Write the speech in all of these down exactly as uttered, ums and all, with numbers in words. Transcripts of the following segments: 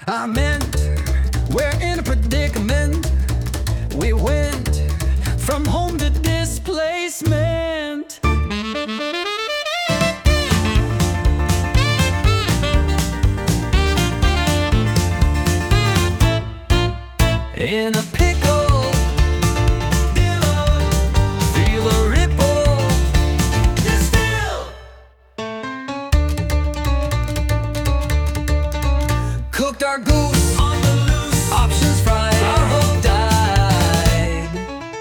I meant we're in a predicament. We went from home to displacement. In a pickle, feel the ripple, distill. Cooked our goose on the loose, options fried, our hope died.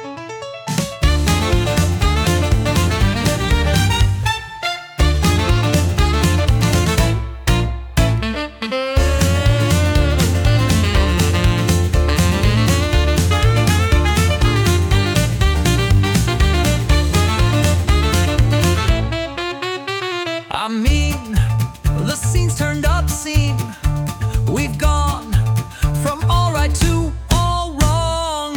I mean, the scene's turned obscene. We've gone from all right to all wrong.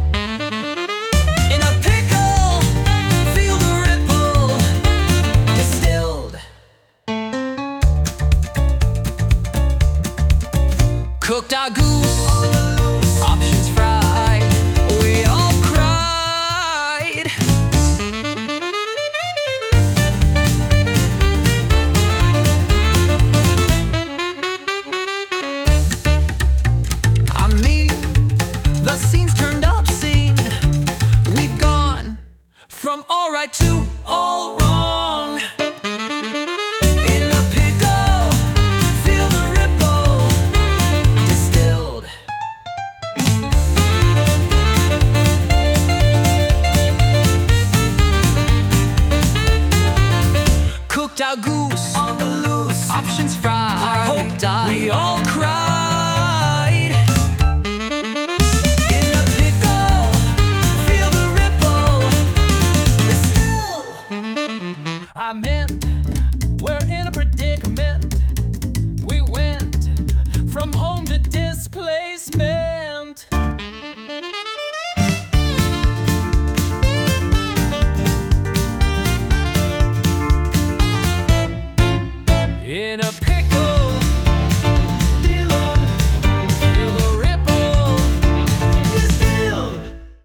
In a pickle, feel the ripple, distilled. Cooked our goose, options fried. We all cried. The scene's turned obscene. We've gone from all right to all wrong. In a pickle, feel the ripple, distilled. Cooked our goose on the loose, options fried. Our hope died. We all cried. I meant we're in a predicament. We went from home to displacement. In a pickle, feel the ripple, distilled.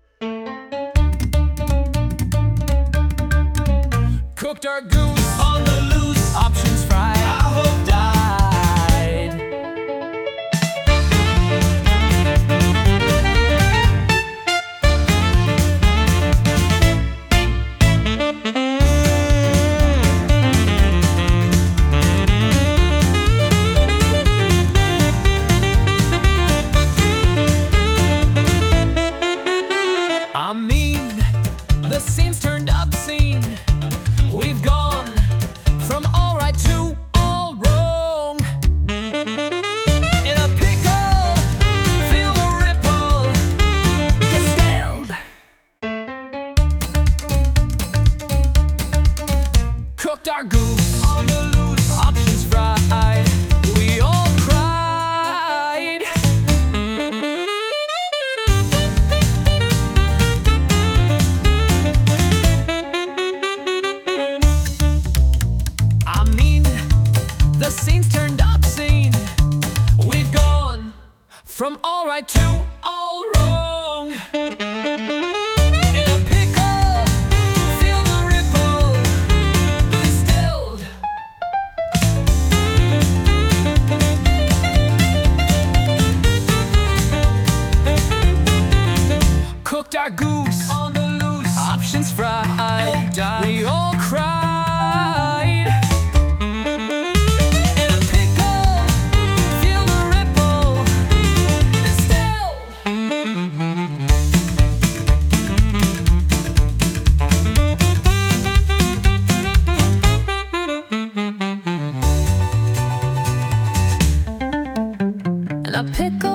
Cooked our goose on the loose, options fried. Our hope died. I mean, the scene's turned obscene. We've gone from all right to all wrong. In a pickle, feel the ripple, distilled. Cooked our goose on the loose, options fried. We all cried. The scene's turned obscene. We've gone from all right to all wrong. In a pickle, feel the ripple, distilled. Cooked our goose on the loose, options fried. We all cried. A pickle